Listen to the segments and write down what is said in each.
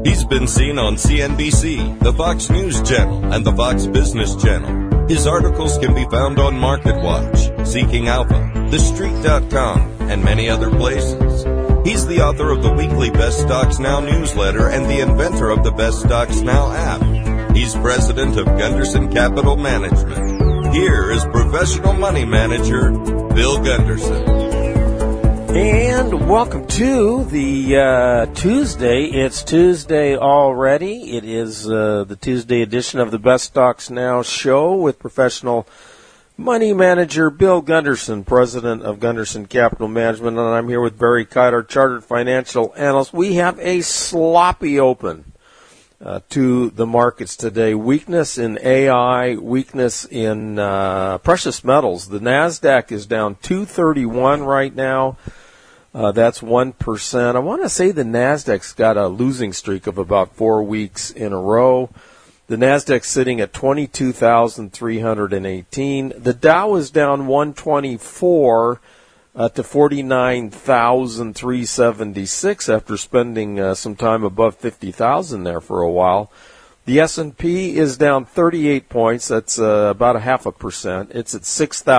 He's been seen on CNBC, the Fox News Channel, and the Fox Business Channel. His articles can be found on MarketWatch, Seeking Alpha, TheStreet.com, and many other places. He's the author of the weekly Best Stocks Now newsletter and the inventor of the Best Stocks Now app. He's president of Gunderson Capital Management. Here is professional money manager, Bill Gunderson. And welcome to the Tuesday. It's Tuesday already. It is the Tuesday edition of the Best Stocks Now show with professional money manager Bill Gunderson, president of Gunderson Capital Management. And I'm here with Barry Kite, our chartered financial analyst. We have a sloppy open to the markets today. Weakness in AI, weakness in precious metals. The NASDAQ is down 231 right now. That's 1%. I want to say the NASDAQ's got a losing streak of about 4 weeks in a row. The NASDAQ's sitting at 22,318. The Dow is down 124 to 49,376 after spending some time above 50,000 there for a while. The S&P is down 38 points. That's about 0.5%. It's at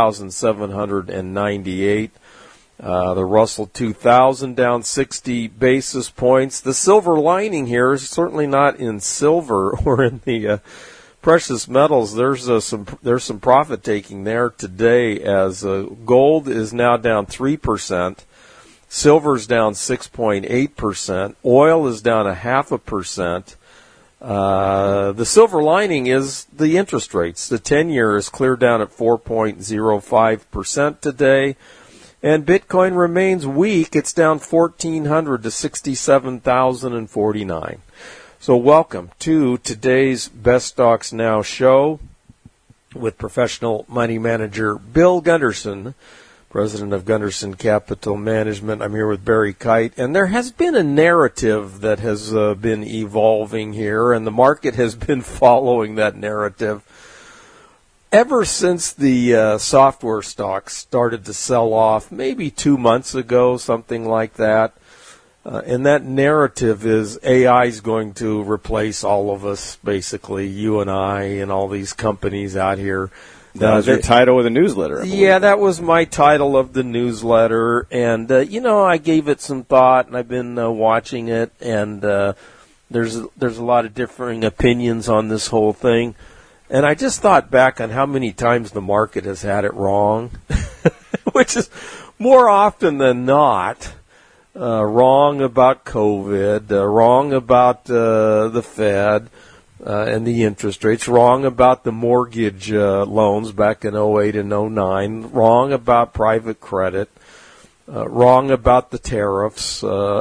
6,798. The Russell 2000 down 60 basis points. The silver lining here is certainly not in silver or in the precious metals. There's some profit taking there today as gold is now down 3%. Silver's down 6.8%. Oil is down 0.5%. The silver lining is the interest rates. The 10-year is clear down at 4.05% today. And Bitcoin remains weak. It's down 1,400 to 67,049. So welcome to today's Best Stocks Now show with professional money manager Bill Gunderson, president of Gunderson Capital Management. I'm here with Barry Kite. And there has been a narrative that has been evolving here, and the market has been following that narrative ever since the software stocks started to sell off, maybe 2 months ago, something like that. And that narrative is AI is going to replace all of us, basically, you and I and all these companies out here. That was your title of the newsletter, I believe. Yeah, that was my title of the newsletter. And, I gave it some thought, and I've been watching it. And there's a lot of differing opinions on this whole thing. And I just thought back on how many times the market has had it wrong, which is more often than not wrong about COVID, wrong about the Fed and the interest rates, wrong about the mortgage loans back in 08 and 09, wrong about private credit, wrong about the tariffs.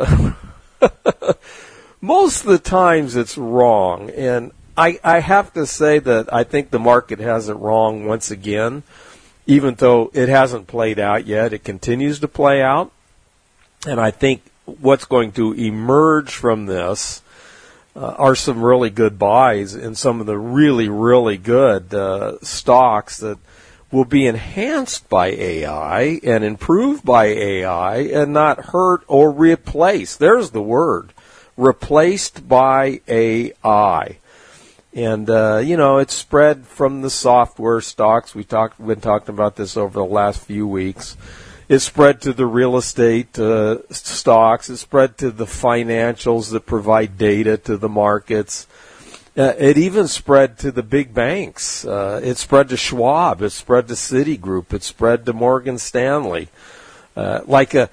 Most of the times it's wrong, and I have to say that I think the market has it wrong once again, even though it hasn't played out yet. It continues to play out. And I think what's going to emerge from this are some really good buys in some of the really, really good stocks that will be enhanced by AI and improved by AI and not hurt or replaced. There's the word. Replaced by AI. And, it's spread from the software stocks. We've been talking about this over the last few weeks. It's spread to the real estate stocks. It's spread to the financials that provide data to the markets. It even spread to the big banks. It spread to Schwab. It spread to Citigroup. It spread to Morgan Stanley. Like a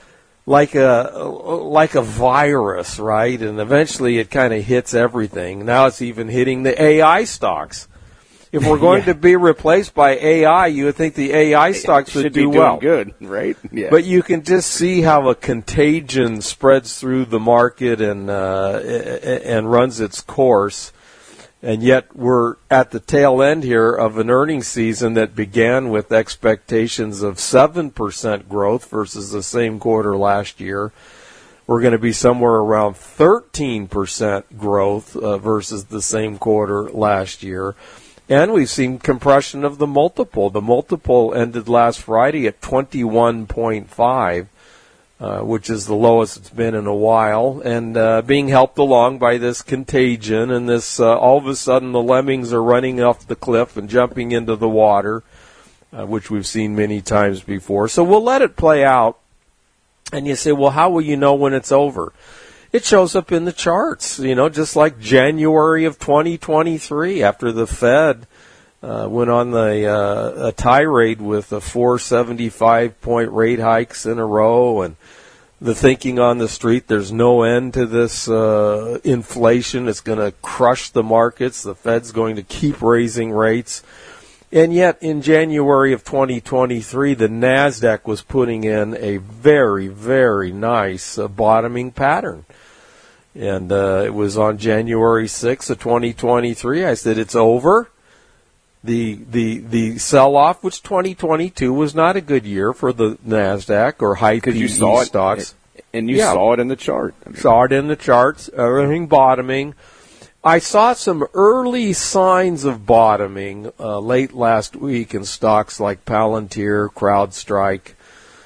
virus, right? And eventually it kind of hits everything. Now it's even hitting the AI stocks. If we're going to be replaced by AI, you would think the AI stocks would do well. Good, right? Yeah. But you can just see how a contagion spreads through the market and runs its course. And yet we're at the tail end here of an earnings season that began with expectations of 7% growth versus the same quarter last year. We're going to be somewhere around 13% growth versus the same quarter last year. And we've seen compression of the multiple. The multiple ended last Friday at 21.5. which is the lowest it's been in a while, and being helped along by this contagion and this all of a sudden the lemmings are running off the cliff and jumping into the water, which we've seen many times before. So we'll let it play out. And you say, well, how will you know when it's over? It shows up in the charts, just like January of 2023 after the Fed went on a tirade with 475-point rate hikes in a row, and the thinking on the street, there's no end to this inflation. It's going to crush the markets. The Fed's going to keep raising rates. And yet, in January of 2023, the NASDAQ was putting in a very, very nice bottoming pattern. And it was on January 6th of 2023. I said, it's over. The sell-off, which 2022 was not a good year for the NASDAQ or high PE stocks. And you saw it in the chart. Saw it in the charts, everything bottoming. I saw some early signs of bottoming late last week in stocks like Palantir, CrowdStrike,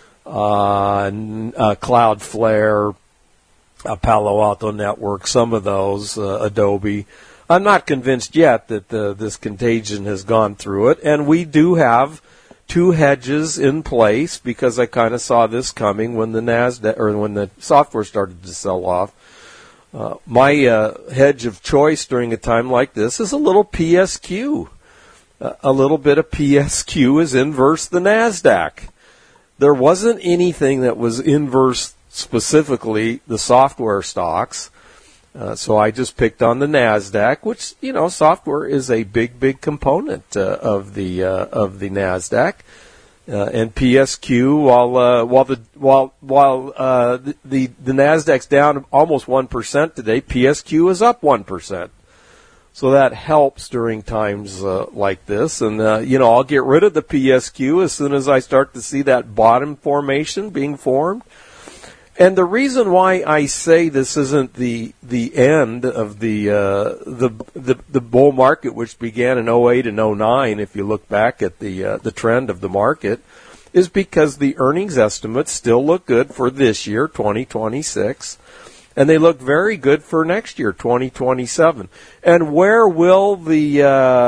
Cloudflare, Palo Alto Network, some of those, Adobe. I'm not convinced yet that this contagion has gone through it, and we do have two hedges in place because I kind of saw this coming when the NASDAQ or when the software started to sell off. My hedge of choice during a time like this is a little PSQ. A little bit of PSQ is inverse the NASDAQ. There wasn't anything that was inverse specifically the software stocks. So I just picked on the NASDAQ, which, software is a big component of the NASDAQ. And PSQ, while the NASDAQ's down almost 1% today, PSQ is up 1%. So that helps during times like this. And I'll get rid of the PSQ as soon as I start to see that bottom formation being formed. And the reason why I say this isn't the end of the bull market, which began in 08 and 09, if you look back at the trend of the market, is because the earnings estimates still look good for this year, 2026, and they look very good for next year, 2027. And where will the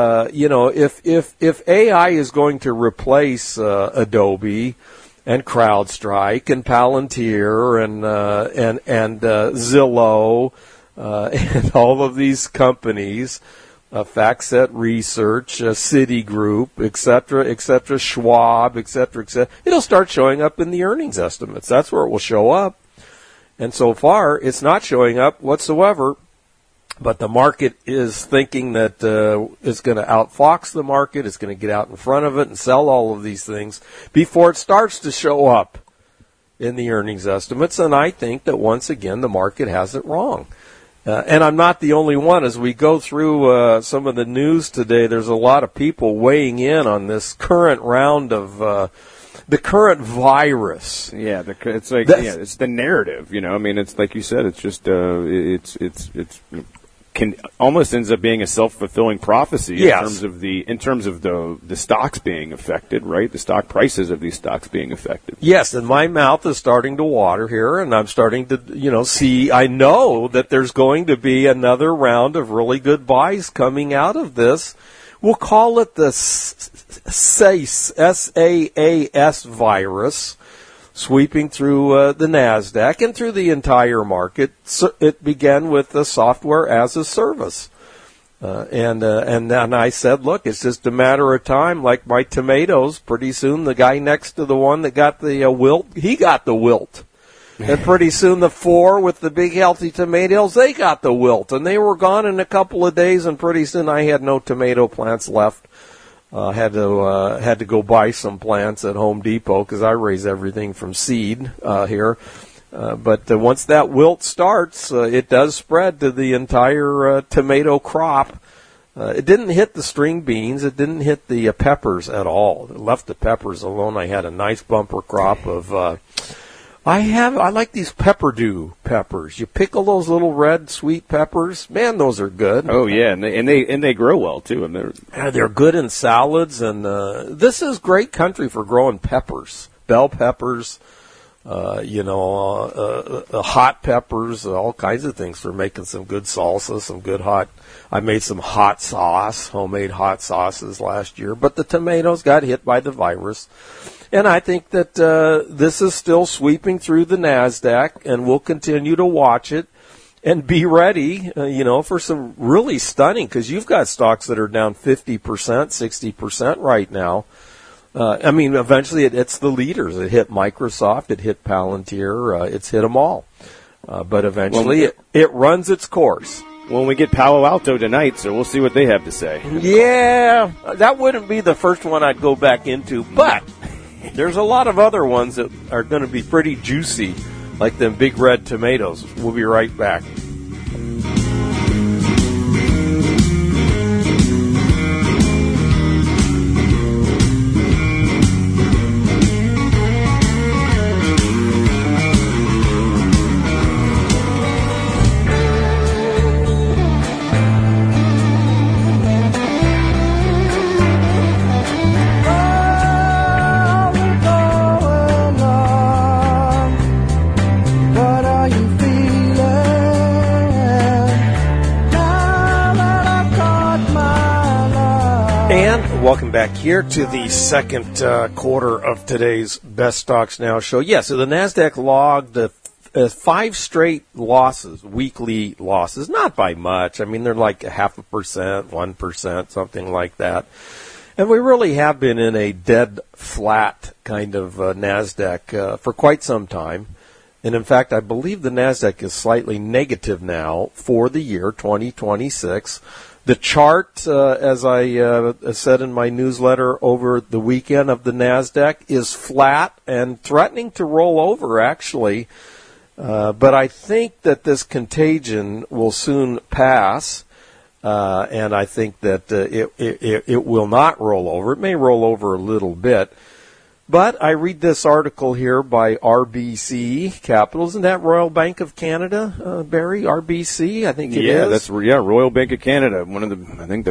if AI is going to replace Adobe and CrowdStrike and Palantir and Zillow and all of these companies, FactSet Research, Citigroup, et cetera, Schwab, et cetera, it'll start showing up in the earnings estimates. That's where it will show up. And so far, it's not showing up whatsoever. But the market is thinking that it's going to outfox the market. It's going to get out in front of it and sell all of these things before it starts to show up in the earnings estimates. And I think that once again the market has it wrong. And I'm not the only one. As we go through some of the news today, there's a lot of people weighing in on this current round of the current virus. Yeah, it's like it's the narrative. It's like you said. It's just it's almost ends up being a self-fulfilling prophecy. Yes. in terms of the stocks being affected, right? The stock prices of these stocks being affected. Yes, and my mouth is starting to water here, and I'm starting to see. I know that there's going to be another round of really good buys coming out of this. We'll call it the SAAS virus, sweeping through the NASDAQ and through the entire market. So it began with the software as a service. And then I said, look, it's just a matter of time. Like my tomatoes, pretty soon the guy next to the one that got the wilt, he got the wilt. And pretty soon the four with the big healthy tomatoes, they got the wilt. And they were gone in a couple of days, and pretty soon I had no tomato plants left. Had to go buy some plants at Home Depot because I raise everything from seed here. But once that wilt starts, it does spread to the entire tomato crop. It didn't hit the string beans. It didn't hit the peppers at all. It left the peppers alone. I had a nice bumper crop of. I like these pepperdew peppers. You pickle those little red sweet peppers. Man, those are good. Oh yeah, and they grow well too. And they're good in salads. And this is great country for growing peppers, bell peppers, hot peppers, all kinds of things for making some good salsa, some good hot. I made some hot sauce, homemade hot sauces last year, but the tomatoes got hit by the virus. And I think that this is still sweeping through the NASDAQ, and we'll continue to watch it and be ready, for some really stunning, because you've got stocks that are down 50%, 60% right now. Eventually it hits the leaders. It hit Microsoft, it hit Palantir, it's hit them all. But eventually it runs its course. When we get Palo Alto tonight, so we'll see what they have to say. Yeah, that wouldn't be the first one I'd go back into, but there's a lot of other ones that are going to be pretty juicy, like them big red tomatoes. We'll be right back. Welcome back here to the second quarter of today's Best Stocks Now show. So the NASDAQ logged 5 straight losses, weekly losses, not by much. They're like 0.5%, 1%, something like that. And we really have been in a dead flat kind of NASDAQ for quite some time. And in fact, I believe the NASDAQ is slightly negative now for the year 2026. The chart, as I said in my newsletter over the weekend of the NASDAQ, is flat and threatening to roll over, actually. But I think that this contagion will soon pass, and I think that it will not roll over. It may roll over a little bit. But I read this article here by RBC Capital. Isn't that Royal Bank of Canada, Barry? RBC, I think it is. Royal Bank of Canada. One of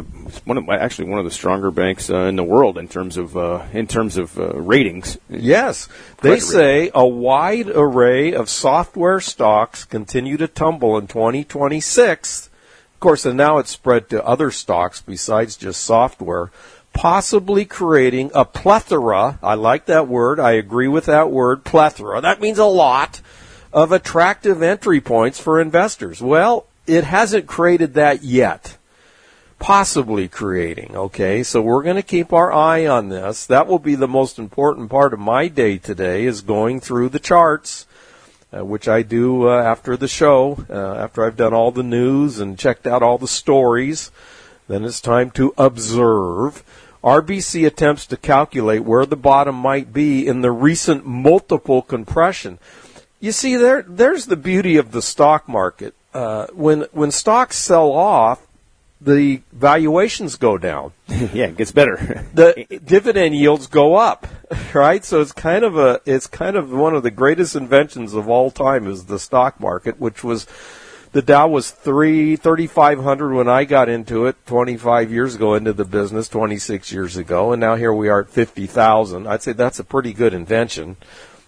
the stronger banks in the world in terms of ratings. Yes, they say a wide array of software stocks continue to tumble in 2026. Of course, and now it's spread to other stocks besides just software, possibly creating a plethora, I like that word, I agree with that word, plethora, that means a lot, of attractive entry points for investors. Well, it hasn't created that yet. Possibly creating, okay? So we're going to keep our eye on this. That will be the most important part of my day today, is going through the charts, which I do after the show, after I've done all the news and checked out all the stories. Then it's time to observe. RBC attempts to calculate where the bottom might be in the recent multiple compression. You see, there's the beauty of the stock market. When stocks sell off, the valuations go down. Yeah, it gets better. The dividend yields go up, right? So it's kind of one of the greatest inventions of all time is the stock market, which was, the Dow was 3,500 when I got into it 25 years ago, into the business 26 years ago, and now here we are at 50,000. I'd say that's a pretty good invention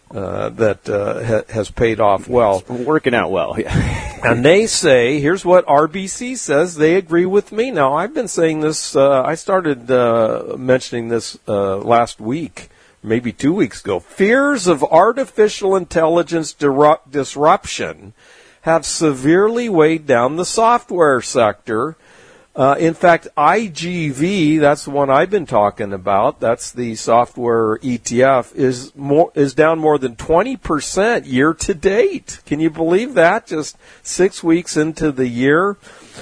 that has paid off well. It's working out well, yeah. And they say, here's what RBC says, they agree with me. Now, I've been saying this, I started mentioning this last week, maybe 2 weeks ago. Fears of artificial intelligence disruption have severely weighed down the software sector. In fact, IGV, that's the one I've been talking about, that's the software ETF, is down more than 20% year to date. Can you believe that? Just 6 weeks into the year.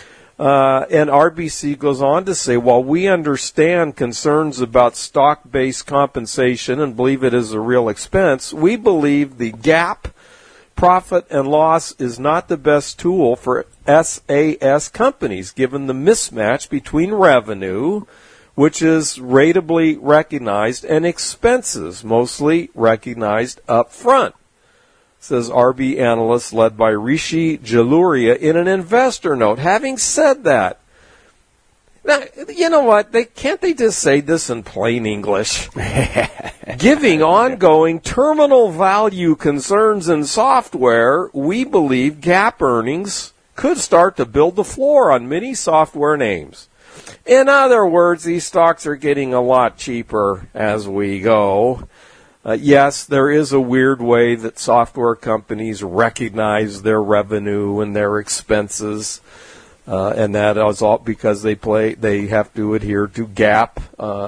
And RBC goes on to say, while we understand concerns about stock-based compensation and believe it is a real expense, we believe the GAAP profit and loss is not the best tool for SAS companies, given the mismatch between revenue, which is ratably recognized, and expenses, mostly recognized up front, says RB analyst led by Rishi Jaluria in an investor note. Having said that, Now, you know what? Can't they just say this in plain English? Giving ongoing terminal value concerns in software, we believe GAAP earnings could start to build the floor on many software names. In other words, these stocks are getting a lot cheaper as we go. Yes, there is a weird way that software companies recognize their revenue and their expenses. And that is all because they have to adhere to GAAP,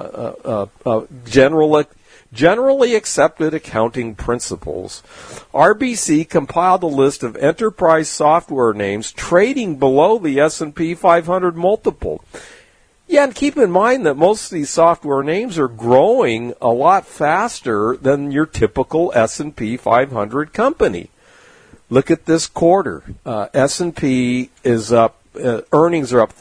generally accepted accounting principles. RBC compiled a list of enterprise software names trading below the S&P 500 multiple. Yeah, and keep in mind that most of these software names are growing a lot faster than your typical S&P 500 company. Look at this quarter. S&P is up. Earnings are up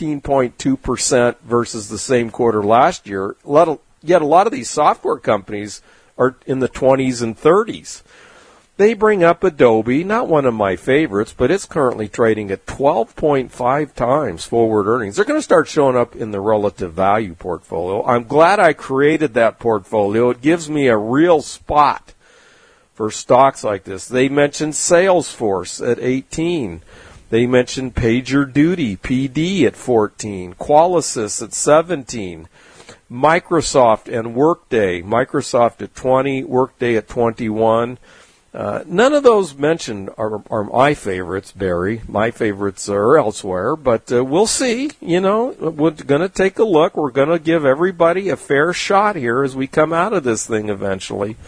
13.2% versus the same quarter last year. Yet a lot of these software companies are in the 20s and 30s. They bring up Adobe, not one of my favorites, but it's currently trading at 12.5 times forward earnings. They're going to start showing up in the relative value portfolio. I'm glad I created that portfolio. It gives me a real spot for stocks like this. They mentioned Salesforce at 18. They mentioned PagerDuty, PD, at 14, Qualysys at 17, Microsoft and Workday, Microsoft at 20, Workday at 21. None of those mentioned are my favorites, Barry. My favorites are elsewhere, but we'll see. You know, we're going to take a look. We're going to give everybody a fair shot here as we come out of this thing eventually.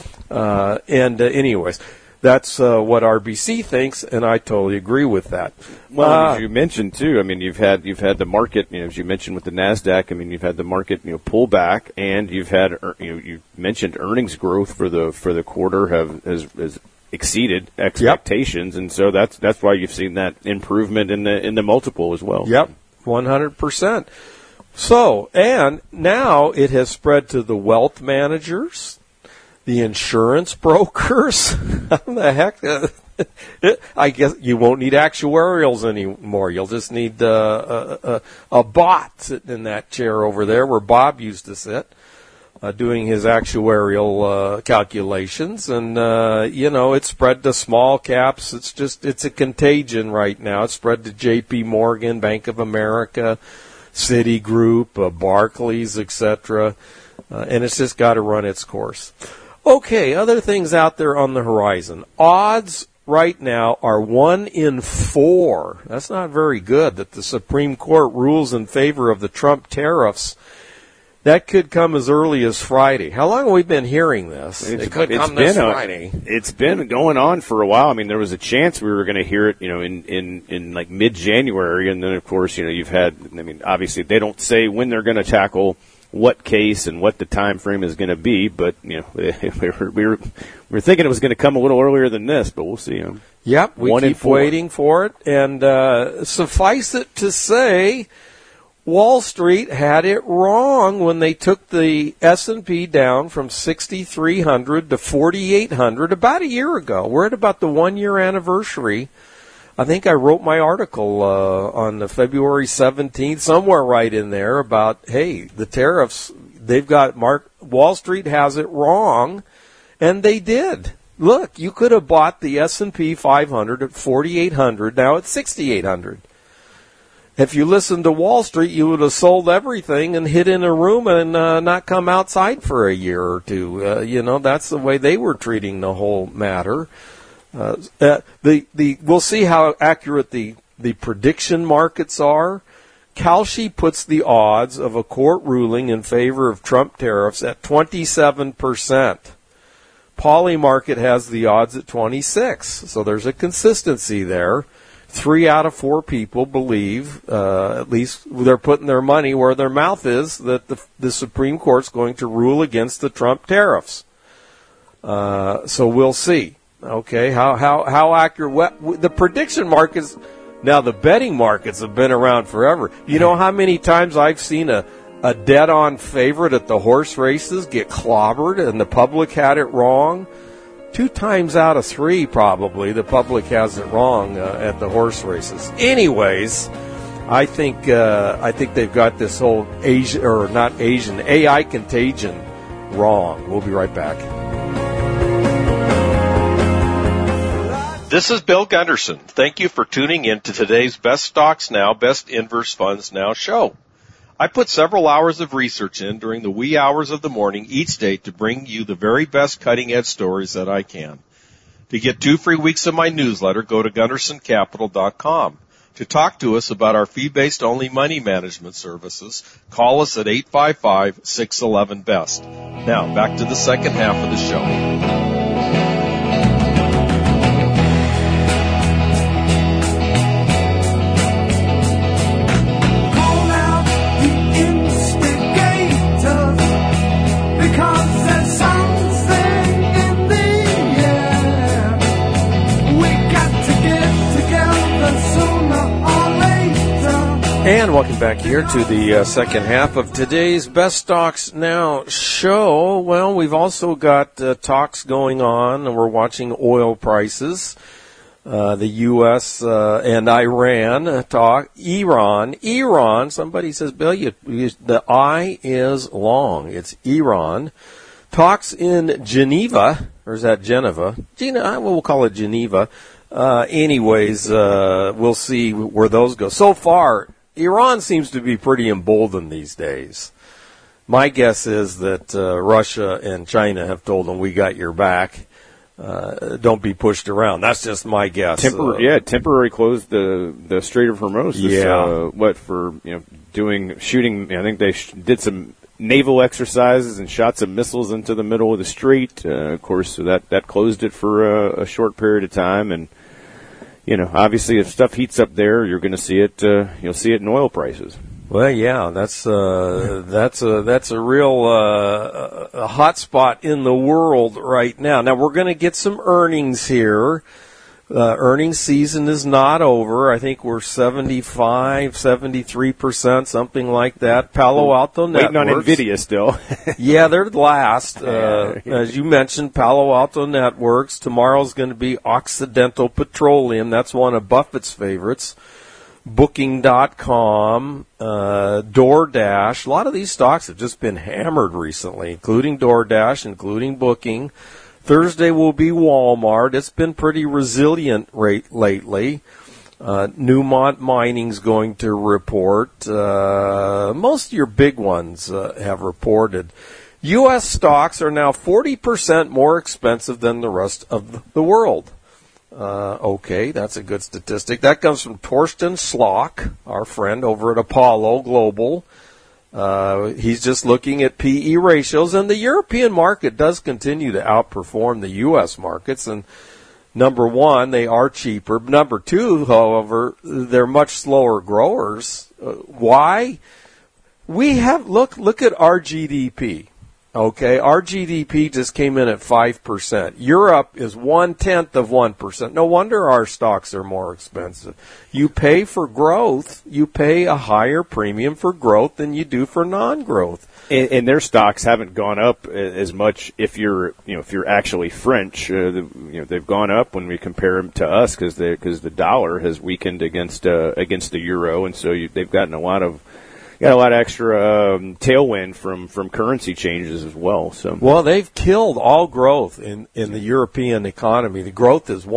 Anyways. That's what RBC thinks, and I totally agree with that. Well, as you mentioned too, I mean, you've had the market, as you mentioned with the Nasdaq. I mean, you've had the market, pull back, and you've had, you mentioned earnings growth for the quarter has exceeded expectations, yep. And so that's why you've seen that improvement in the multiple as well. Yep, 100%. So, and now it has spread to the wealth managers, the insurance brokers. How the heck? I guess you won't need actuarials anymore. You'll just need a bot sitting in that chair over there where Bob used to sit, doing his actuarial calculations. And, it's spread to small caps. It's a contagion right now. It's spread to J.P. Morgan, Bank of America, Citigroup, Barclays, etc. And it's just got to run its course. Okay, other things out there on the horizon. Odds right now are 1 in 4. That's not very good that the Supreme Court rules in favor of the Trump tariffs. That could come as early as Friday. How long have we been hearing this? It could come this Friday. It's been going on for a while. I mean, there was a chance we were going to hear it, in like mid-January, and then of course, you've had. I mean, obviously they don't say when they're going to tackle what case and what the time frame is going to be, but we were thinking it was going to come a little earlier than this, but we'll see. Yep, we keep waiting for it, and suffice it to say, Wall Street had it wrong when they took the S&P down from 6,300 to 4,800 about a year ago. We're at about the 1-year anniversary. I think I wrote my article on the February 17th, somewhere right in there, about, hey, the tariffs, they've got Wall Street has it wrong, and they did. Look, you could have bought the S&P 500 at 4,800, now it's 6,800. If you listened to Wall Street, you would have sold everything and hid in a room and not come outside for a year or two. That's the way they were treating the whole matter. We'll see how accurate the prediction markets are. Kalshi puts the odds of a court ruling in favor of Trump tariffs at 27%. Polymarket has the odds at 26%. So there's a consistency there. 3 out of 4 people believe, at least they're putting their money where their mouth is, that the Supreme Court's going to rule against the Trump tariffs. So we'll see. Okay, how accurate? The prediction markets, now the betting markets have been around forever. You know how many times I've seen a dead-on favorite at the horse races get clobbered and the public had it wrong? 2 times out of 3, probably, the public has it wrong at the horse races. Anyways, I think they've got this whole AI contagion wrong. We'll be right back. This is Bill Gunderson. Thank you for tuning in to today's Best Stocks Now, Best Inverse Funds Now show. I put several hours of research in during the wee hours of the morning each day to bring you the very best cutting-edge stories that I can. To get 2 free weeks of my newsletter, go to GundersonCapital.com. To talk to us about our fee-based only money management services, call us at 855-611-BEST. Now, back to the second half of the show. And welcome back here to the second half of today's Best Stocks Now show. Well, we've also got talks going on, and we're watching oil prices. The U.S. And Iran talk. Iran. Somebody says, Bill, the I is long. It's Iran. Talks in Geneva, or is that Geneva? We'll call it Geneva. Anyways, we'll see where those go. So far, Iran seems to be pretty emboldened these days. My guess is that Russia and China have told them, we got your back. Don't be pushed around. That's just my guess. Temporary closed the Strait of Hormuz. Shooting. I think they did some naval exercises and shot some missiles into the middle of the strait. Of course, so that closed it for a short period of time. And obviously, if stuff heats up there, you're going to see it. You'll see it in oil prices. Well, yeah, that's a real hot spot in the world right now. Now we're going to get some earnings here. Earnings season is not over. I think we're 73%, something like that. Palo Alto Networks. Waiting on NVIDIA still. Yeah, they're last. As you mentioned, Palo Alto Networks. Tomorrow's going to be Occidental Petroleum. That's one of Buffett's favorites. Booking.com, DoorDash. A lot of these stocks have just been hammered recently, including DoorDash, including Booking. Thursday will be Walmart. It's been pretty resilient lately. Newmont Mining's going to report. Most of your big ones have reported. U.S. stocks are now 40% more expensive than the rest of the world. Okay, that's a good statistic. That comes from Torsten Slok, our friend over at Apollo Global. He's just looking at PE ratios, and the European market does continue to outperform the U.S. markets. And number one, they are cheaper. Number two, however, they're much slower growers. Why? Look at our GDP. Okay, our GDP just came in at 5%. Europe is 0.1%. No wonder our stocks are more expensive. You pay for growth. You pay a higher premium for growth than you do for non-growth. And their stocks haven't gone up as much. If you're actually French, they've gone up when we compare them to us because the dollar has weakened against the euro, and so they've gotten a lot of extra tailwind from currency changes as well. So they've killed all growth in the European economy. The growth is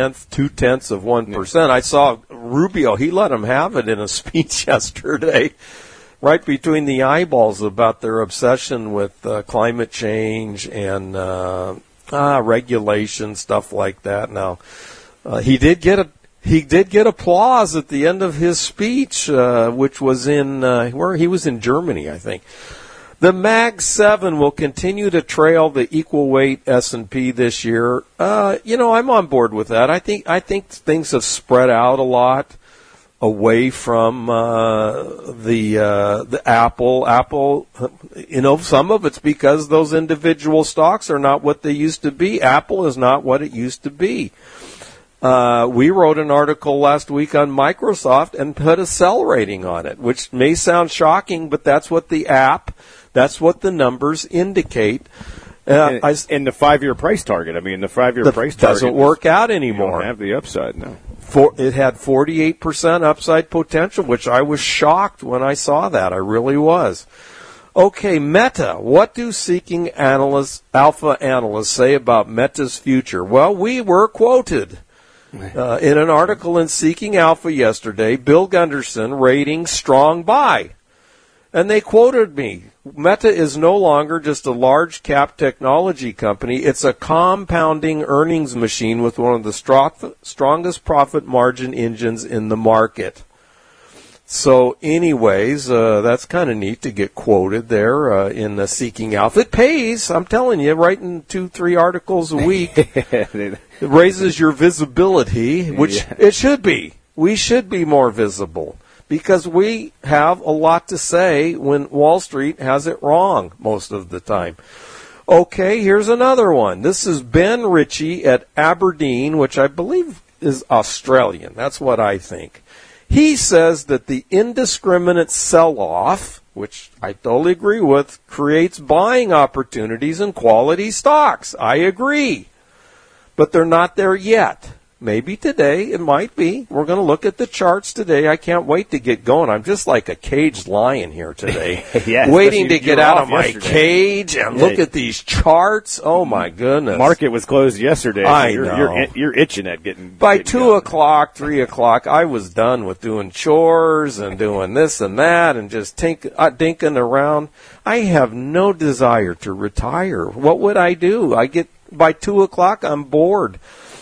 0.2% I saw Rubio; he let them have it in a speech yesterday, right between the eyeballs, about their obsession with climate change and regulation, stuff like that. Now, he did get applause at the end of his speech, which was where he was in Germany, I think. The Mag 7 will continue to trail the equal weight S&P this year. I'm on board with that. I think things have spread out a lot away from the Apple. Apple, some of it's because those individual stocks are not what they used to be. Apple is not what it used to be. We wrote an article last week on Microsoft and put a sell rating on it, which may sound shocking, but that's what that's what the numbers indicate. And the 5-year price target. I mean, the 5-year price target doesn't work out anymore. You don't have the upside now. It had 48% upside potential, which I was shocked when I saw that. I really was. Okay, Meta. What do Seeking Alpha analysts say about Meta's future? Well, we were quoted in an article in Seeking Alpha yesterday, Bill Gunderson rating strong buy. And they quoted me. Meta is no longer just a large cap technology company. It's a compounding earnings machine with one of the strongest profit margin engines in the market. So anyways, that's kind of neat to get quoted there in the Seeking Alpha. It pays, I'm telling you, writing 2-3 articles a week. It raises your visibility, which it should be. We should be more visible because we have a lot to say when Wall Street has it wrong most of the time. Okay, here's another one. This is Ben Ritchie at Aberdeen, which I believe is Australian. That's what I think. He says that the indiscriminate sell-off, which I totally agree with, creates buying opportunities in quality stocks. I agree. But they're not there yet. Maybe today, it might be. We're going to look at the charts today. I can't wait to get going. I'm just like a caged lion here today, waiting to get out of my cage and look at these charts. Oh, my goodness. Market was closed yesterday. I know. You're itching at getting By 2 o'clock, 3 o'clock, I was done with doing chores and doing this and that and just dinking around. I have no desire to retire. What would I do? By 2 o'clock, I'm bored.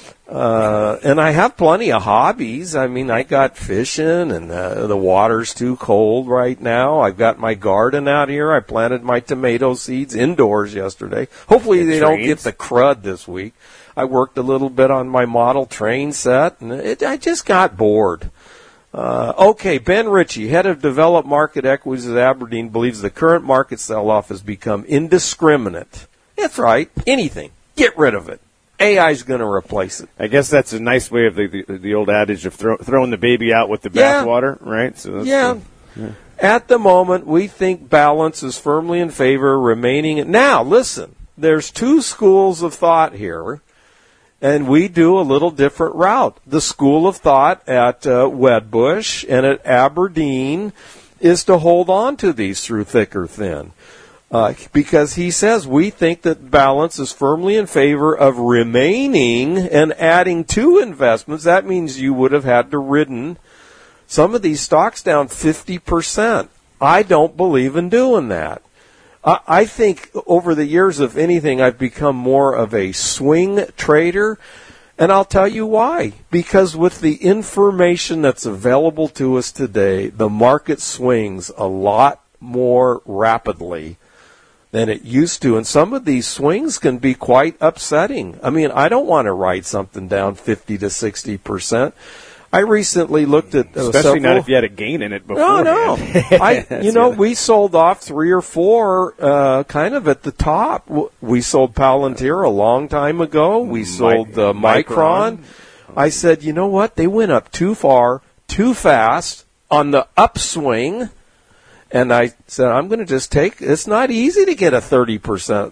And I have plenty of hobbies. I mean, I got fishing and the water's too cold right now. I've got my garden out here. I planted my tomato seeds indoors yesterday. Hopefully they don't get the crud this week. I worked a little bit on my model train set and I just got bored. Okay, Ben Ritchie, head of developed market equities at Aberdeen, believes the current market sell-off has become indiscriminate. That's right. Anything. Get rid of it. AI is going to replace it. I guess that's a nice way of the old adage of throwing the baby out with the bathwater, right? So that's At the moment, we think balance is firmly in favor, remaining. Now, listen, there's 2 schools of thought here, and we do a little different route. The school of thought at Wedbush and at Aberdeen is to hold on to these through thick or thin. Because he says we think that balance is firmly in favor of remaining and adding to investments. That means you would have had to ridden some of these stocks down 50%. I don't believe in doing that. I think over the years, if anything, I've become more of a swing trader. And I'll tell you why. Because with the information that's available to us today, the market swings a lot more rapidly than it used to. And some of these swings can be quite upsetting. I mean, I don't want to write something down 50 to 60%. I recently looked at especially not if you had a gain in it before. No. We sold off 3 or 4 kind of at the top. We sold Palantir a long time ago. We sold Micron. I said, you know what? They went up too far, too fast on the upswing. And I said, I'm going to just it's not easy to get a 30%,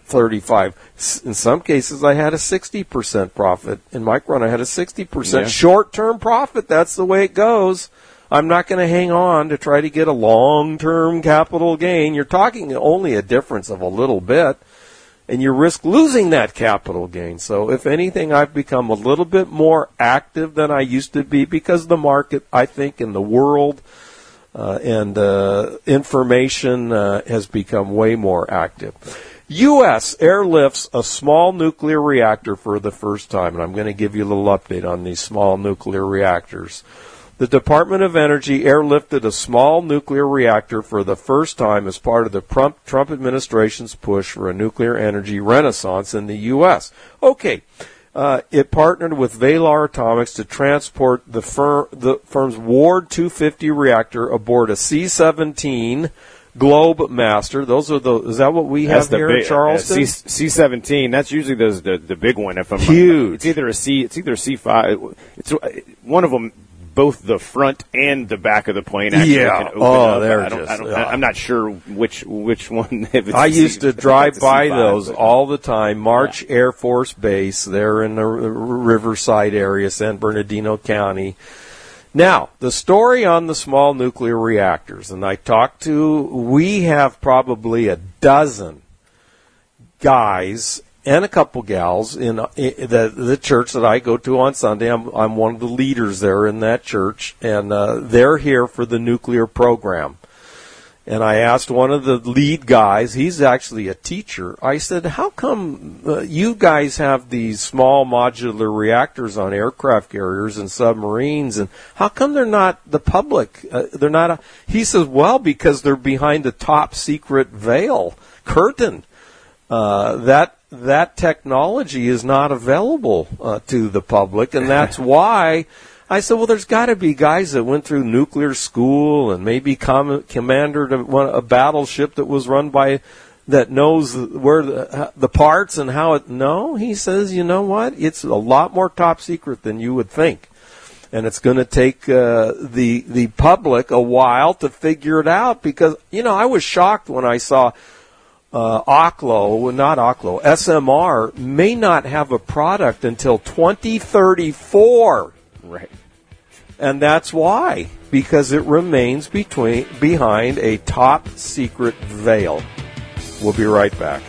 35%. In some cases, I had a 60% profit. In Micron, I had a 60% short-term profit. That's the way it goes. I'm not going to hang on to try to get a long-term capital gain. You're talking only a difference of a little bit, and you risk losing that capital gain. So if anything, I've become a little bit more active than I used to be because the market, I think, in the world and information has become way more active. U.S. airlifts a small nuclear reactor for the first time, and I'm going to give you a little update on these small nuclear reactors. The Department of Energy airlifted a small nuclear reactor for the first time as part of the Trump administration's push for a nuclear energy renaissance in the U.S. Okay. It partnered with Valar Atomics to transport the firm's Ward 250 reactor aboard a C-17 Globemaster. Is that what we have here in Charleston? C-17. That's usually the big one. If I'm huge. It's either a C5. It's one of them. both the front and the back of the plane actually can open up. I'm not sure which one. I used to drive by those all the time. March Air Force Base, there in the Riverside area, San Bernardino County. Now, the story on the small nuclear reactors, and we have probably a dozen guys and a couple gals in the church that I go to on Sunday. I'm one of the leaders there in that church, and they're here for the nuclear program. And I asked one of the lead guys, he's actually a teacher, I said, how come you guys have these small modular reactors on aircraft carriers and submarines, and how come they're not the public? He says, well, because they're behind a top secret veil, curtain. That technology is not available to the public, and that's why I said, well, there's got to be guys that went through nuclear school and maybe commandered a battleship that was run by that knows where the parts and how it. No, he says, you know what? It's a lot more top secret than you would think, and it's going to take the public a while to figure it out. Because I was shocked when I saw SMR may not have a product until 2034. Right. And that's why, because it remains behind a top secret veil. We'll be right back.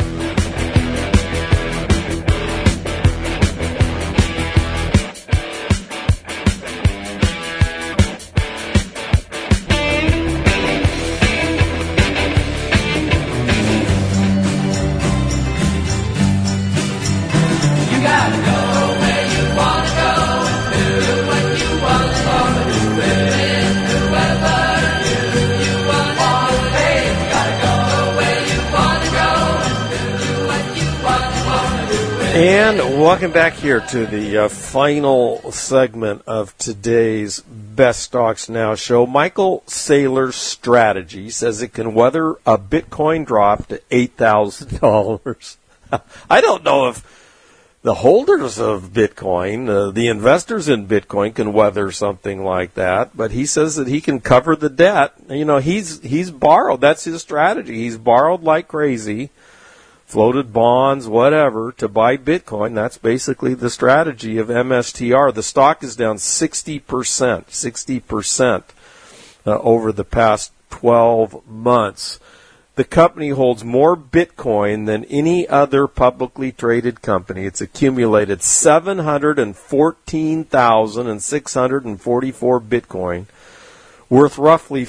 And welcome back here to the final segment of today's Best Stocks Now show. Michael Saylor's strategy says it can weather a Bitcoin drop to $8,000. I don't know if the holders of Bitcoin, the investors in Bitcoin, can weather something like that, but he says that he can cover the debt. He's borrowed. That's his strategy. He's borrowed like crazy. Floated bonds, whatever, to buy Bitcoin. That's basically the strategy of MSTR. The stock is down 60% over the past 12 months. The company holds more Bitcoin than any other publicly traded company. It's accumulated 714,644 Bitcoin, worth roughly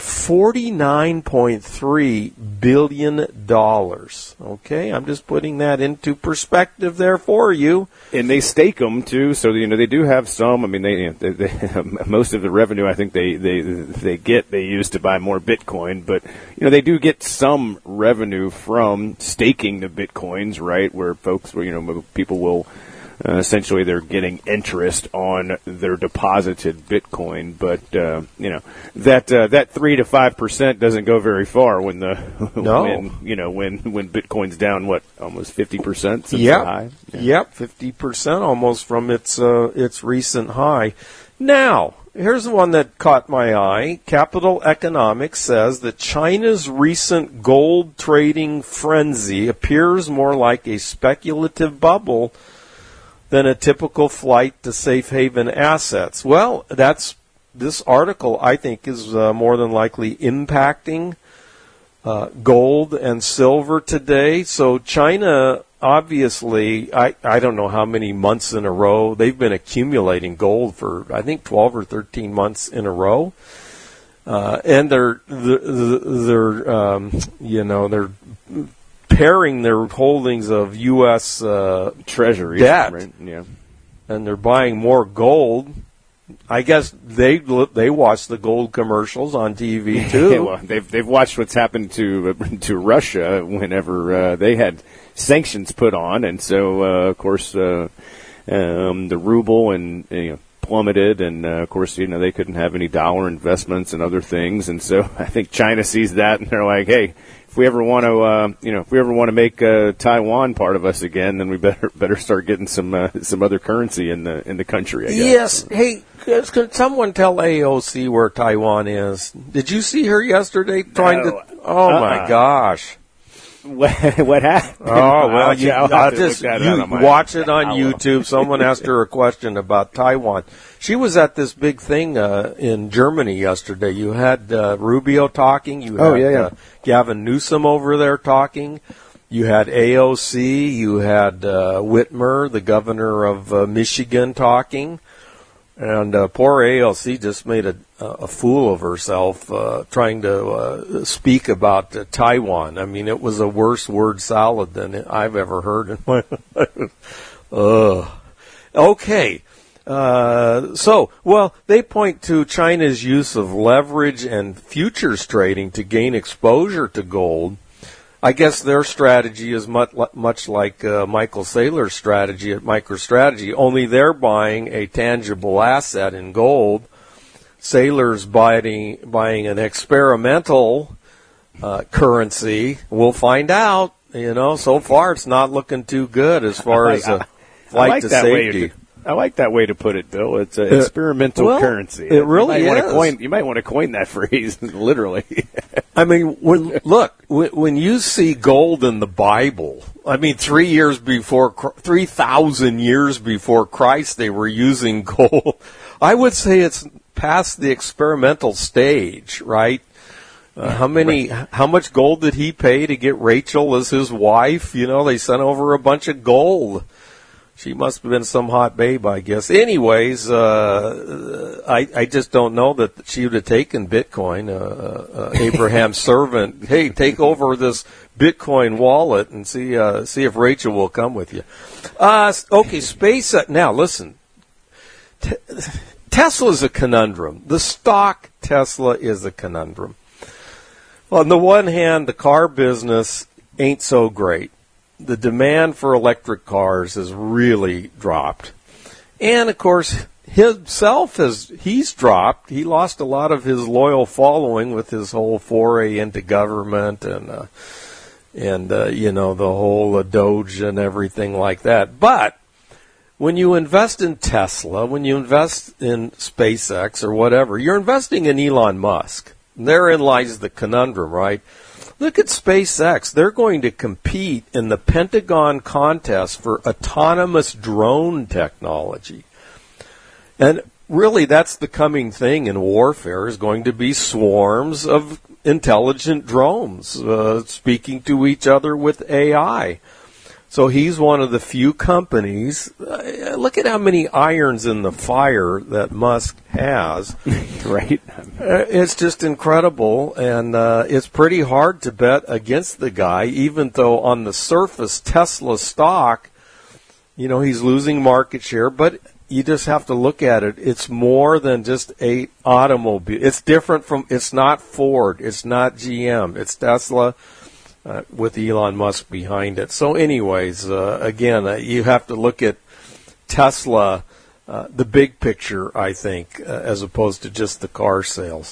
$49.3 billion. Okay, I'm just putting that into perspective there for you. And they stake them too, so they do have some. I mean, they most of the revenue I think they use to buy more Bitcoin, but they do get some revenue from staking the Bitcoins, right? Where people will. Essentially, they're getting interest on their deposited Bitcoin, but that 3 to 5% doesn't go very far when when Bitcoin's down almost 50% since the high. Yep, 50% almost from its recent high. Now, here's the one that caught my eye. Capital Economics says that China's recent gold trading frenzy appears more like a speculative bubble than a typical flight to safe haven assets. Well, this article, I think, is more than likely impacting gold and silver today. So China, obviously, I don't know how many months in a row, they've been accumulating gold for, I think, 12 or 13 months in a row. And they're pairing their holdings of U.S. Treasuries debt, right? Yeah, and they're buying more gold. I guess they watch the gold commercials on TV too. Yeah, well, they've watched what's happened to Russia whenever they had sanctions put on, and so of course the ruble and plummeted, and of course they couldn't have any dollar investments and other things, and so I think China sees that and they're like, hey. If we ever want to make Taiwan part of us again, then we better start getting some other currency in the country. I guess. Yes. Hey, Could someone tell AOC where Taiwan is? Did you see her yesterday trying to? Oh my gosh! What happened? Oh well, you watch it on YouTube. Someone asked her a question about Taiwan. She was at this big thing in Germany yesterday. You had Rubio talking. You had Gavin Newsom over there talking. You had AOC. You had Whitmer, the governor of Michigan, talking. And poor AOC just made a fool of herself trying to speak about Taiwan. I mean, it was a worse word salad than I've ever heard in my life. Okay. They point to China's use of leverage and futures trading to gain exposure to gold. I guess their strategy is much like Michael Saylor's strategy at MicroStrategy, only they're buying a tangible asset in gold. Saylor's buying an experimental currency. We'll find out. So far it's not looking too good as far as a flight to safety. I like that way to put it, Bill. It's an experimental currency. It really is. You might want to coin that phrase, literally. I mean, when you see gold in the Bible, I mean, 3,000 years before Christ, they were using gold. I would say it's past the experimental stage, right? How much gold did he pay to get Rachel as his wife? They sent over a bunch of gold. She must have been some hot babe, I guess. Anyways, I just don't know that she would have taken Bitcoin, Abraham's servant. Hey, take over this Bitcoin wallet and see if Rachel will come with you. Okay, SpaceX. Now, listen. Tesla's a conundrum. The stock Tesla is a conundrum. On the one hand, the car business ain't so great. The demand for electric cars has really dropped. And, of course, he's dopped. He lost a lot of his loyal following with his whole foray into government and the whole Doge and everything like that. But when you invest in Tesla, when you invest in SpaceX or whatever, you're investing in Elon Musk. Therein lies the conundrum, right? Look at SpaceX. They're going to compete in the Pentagon contest for autonomous drone technology. And really, that's the coming thing in warfare, is going to be swarms of intelligent drones speaking to each other with AI. So he's one of the few companies. Look at how many irons in the fire that Musk has. Right. It's just incredible, and it's pretty hard to bet against the guy, even though on the surface, Tesla stock, he's losing market share, but you just have to look at it. It's more than just a automobile. It's different it's not Ford, it's not GM, it's Tesla. With Elon Musk behind it. So anyways, again, you have to look at Tesla, the big picture, I think, as opposed to just the car sales.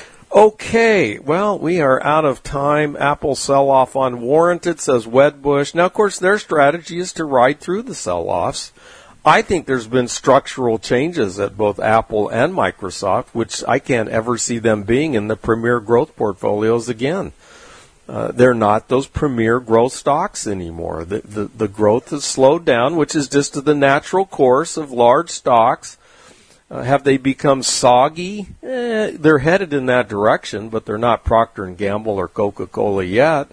Okay, well, we are out of time. Apple sell-off unwarranted, says Wedbush. Now, of course, their strategy is to ride through the sell-offs. I think there's been structural changes at both Apple and Microsoft, which I can't ever see them being in the premier growth portfolios again. They're not those premier growth stocks anymore. The growth has slowed down, which is just the natural course of large stocks. Have they become soggy? They're headed in that direction, but they're not Procter & Gamble or Coca-Cola yet.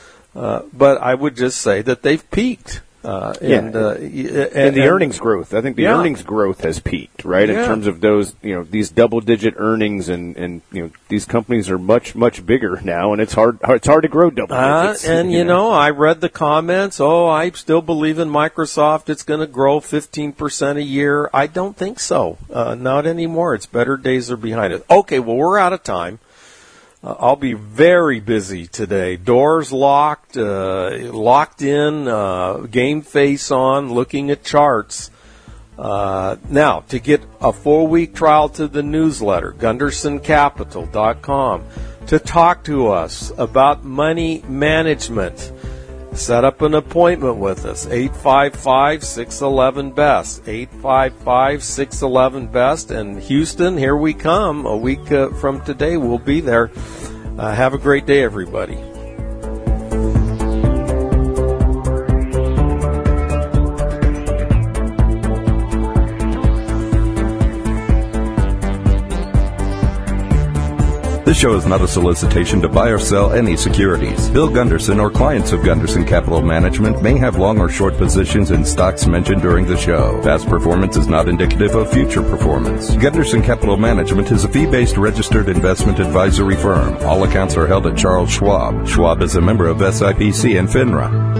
But I would just say that they've peaked. And the earnings growth. I think the earnings growth has peaked, right? Yeah. In terms of those, these double-digit earnings, and these companies are much, much bigger now, and it's hard to grow double digits. I read the comments. Oh, I still believe in Microsoft. It's going to grow 15% a year. I don't think so. Not anymore. Its better days are behind it. Okay, well, we're out of time. I'll be very busy today. Doors locked, locked in, game face on, looking at charts. Now, to get a 4-week trial to the newsletter, GundersonCapital.com, to talk to us about money management, set up an appointment with us. 855-611-BEST. 855-611-BEST. And Houston, here we come. A week from today, we'll be there. Have a great day, everybody. This show is not a solicitation to buy or sell any securities. Bill Gunderson or clients of Gunderson Capital Management may have long or short positions in stocks mentioned during the show. Past performance is not indicative of future performance. Gunderson Capital Management is a fee-based registered investment advisory firm. All accounts are held at Charles Schwab. Schwab is a member of SIPC and FINRA.